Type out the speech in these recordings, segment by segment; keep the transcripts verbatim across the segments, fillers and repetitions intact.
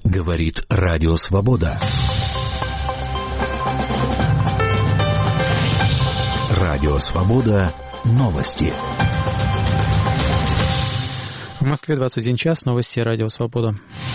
Говорит Радио Свобода. Радио Свобода. Новости. В Москве двадцать один час. Новости Радио Свобода.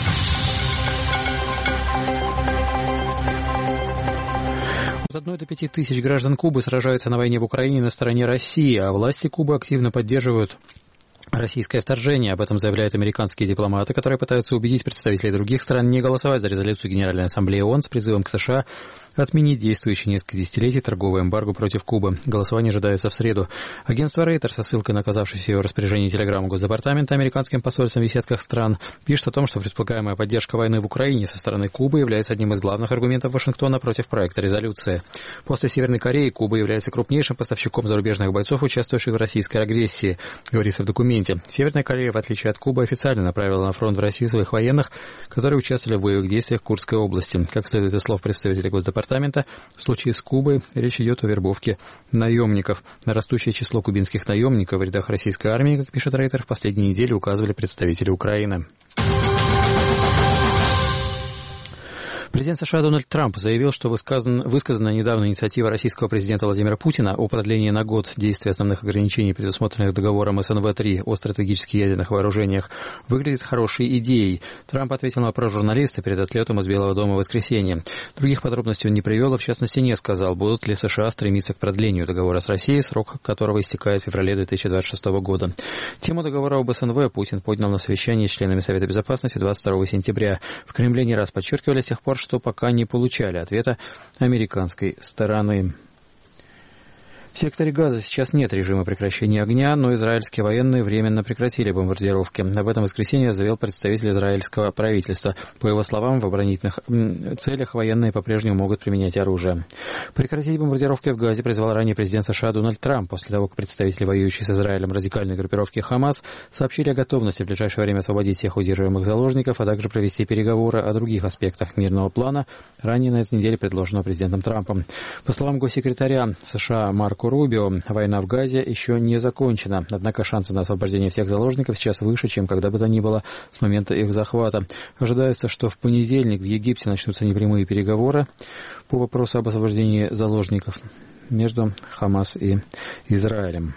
От одной до пяти тысяч граждан Кубы сражаются на войне в Украине на стороне России, а власти Кубы активно поддерживают российское вторжение. Об этом заявляют американские дипломаты, которые пытаются убедить представителей других стран не голосовать за резолюцию Генеральной Ассамблеи ООН с призывом к США отменить действующие несколько десятилетий торговое эмбарго против Кубы. Голосование ожидается в среду. Агентство Рейтер со ссылкой на оказавшуюся в его распоряжении телеграмму Госдепартамента американским посольством в десятках стран пишет о том, что предполагаемая поддержка войны в Украине со стороны Кубы является одним из главных аргументов Вашингтона против проекта резолюции. После Северной Кореи Куба является крупнейшим поставщиком зарубежных бойцов, участвующих в российской агрессии, говорится в документе. Северная Корея, в отличие от Кубы, официально направила на фронт в Россию своих военных, которые участвовали в боевых действиях в Курской области. Как следует из слов представителя Госдепартамента, в случае с Кубой речь идет о вербовке наемников. На растущее число кубинских наемников в рядах российской армии, как пишет Рейтер, в последние недели указывали представители Украины. Президент США Дональд Трамп заявил, что высказан, высказанная недавно инициатива российского президента Владимира Путина о продлении на год действия основных ограничений, предусмотренных договором эс эн вэ три о стратегических ядерных вооружениях, выглядит хорошей идеей. Трамп ответил на вопрос журналиста перед отлетом из Белого дома в воскресенье. Других подробностей он не привел, и в частности не сказал, будут ли США стремиться к продлению договора с Россией, срок которого истекает в феврале две тысячи двадцать шестого года. Тему договора об эс эн вэ Путин поднял на совещании с членами Совета Безопасности двадцать второго сентября. В Кремле не раз подчеркивали с тех пор, что пока не получали ответа американской стороны. В секторе Газа сейчас нет режима прекращения огня, но израильские военные временно прекратили бомбардировки. Об этом в воскресенье заявил представитель израильского правительства. По его словам, в оборонительных целях военные по-прежнему могут применять оружие. Прекратить бомбардировки в Газе призвал ранее президент США Дональд Трамп, после того, как представители воюющей с Израилем радикальной группировки Хамас сообщили о готовности в ближайшее время освободить всех удерживаемых заложников, а также провести переговоры о других аспектах мирного плана, ранее на этой неделе предложенного президентом Трампом. По словам госсекретаря США Марко Рубио, война в Газе еще не закончена, однако шансы на освобождение всех заложников сейчас выше, чем когда бы то ни было с момента их захвата. Ожидается, что в понедельник в Египте начнутся непрямые переговоры по вопросу об освобождении заложников между Хамас и Израилем.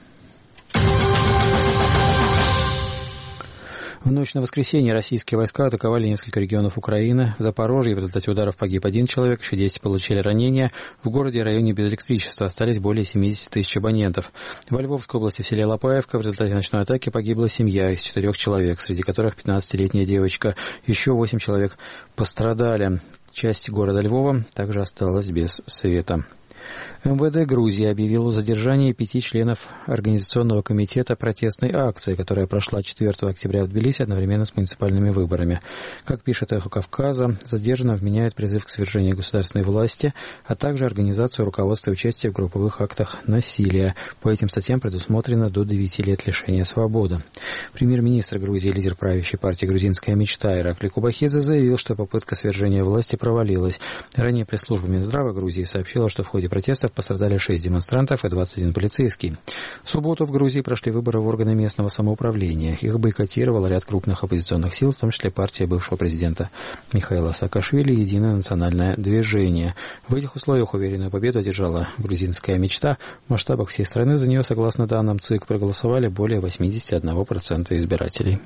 В ночь на воскресенье российские войска атаковали несколько регионов Украины. В Запорожье в результате ударов погиб один человек, еще десять получили ранения. В городе и районе без электричества остались более семьдесят тысяч абонентов. Во Львовской области в селе Лопаевка в результате ночной атаки погибла семья из четырех человек, среди которых пятнадцатилетняя девочка. Еще восемь человек пострадали. Часть города Львова также осталась без света. эм вэ дэ Грузии объявил о задержании пяти членов Организационного комитета протестной акции, которая прошла четвёртого октября в Тбилиси одновременно с муниципальными выборами. Как пишет «Эхо Кавказа», задержанным вменяют призыв к свержению государственной власти, а также организацию руководства и участия в групповых актах насилия. По этим статьям предусмотрено до девяти лет лишения свободы. Премьер-министр Грузии, лидер правящей партии «Грузинская мечта» Иракли Кубахидзе заявил, что попытка свержения власти провалилась. Ранее пресс-служба Минздрава Грузии сообщила, что в ходе протестов пострадали шесть демонстрантов и двадцать один полицейский. В субботу в Грузии прошли выборы в органы местного самоуправления. Их бойкотировал ряд крупных оппозиционных сил, в том числе партия бывшего президента Михаила Саакашвили и Единое национальное движение. В этих условиях уверенную победу одержала грузинская мечта. В масштабах всей страны за нее, согласно данным ЦИК, проголосовали более восемьдесят один процент избирателей.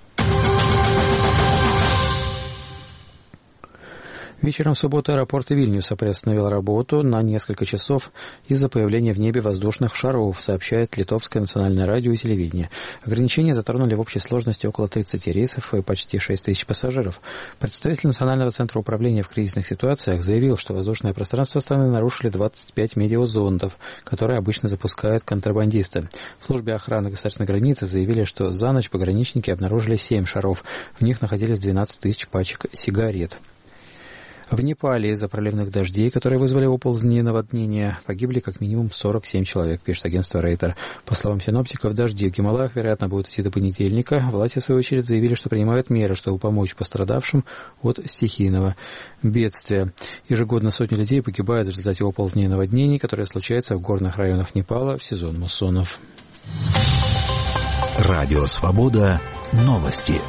Вечером в субботу аэропорт Вильнюса приостановил работу на несколько часов из-за появления в небе воздушных шаров, сообщает Литовское национальное радио и телевидение. Ограничения затронули в общей сложности около тридцати рейсов и почти шесть тысяч пассажиров. Представитель Национального центра управления в кризисных ситуациях заявил, что воздушное пространство страны нарушили двадцать пять медиазондов, которые обычно запускают контрабандисты. В службе охраны государственной границы заявили, что за ночь пограничники обнаружили семь шаров. В них находились двенадцать тысяч пачек сигарет. В Непале из-за проливных дождей, которые вызвали оползни и наводнения, погибли как минимум сорок семь человек, пишет агентство Рейтер. По словам синоптиков, дожди в Гималаях, вероятно, будут идти до понедельника. Власти, в свою очередь, заявили, что принимают меры, чтобы помочь пострадавшим от стихийного бедствия. Ежегодно сотни людей погибают в результате оползней и наводнений, которые случаются в горных районах Непала в сезон муссонов. Радио Свобода. Новости.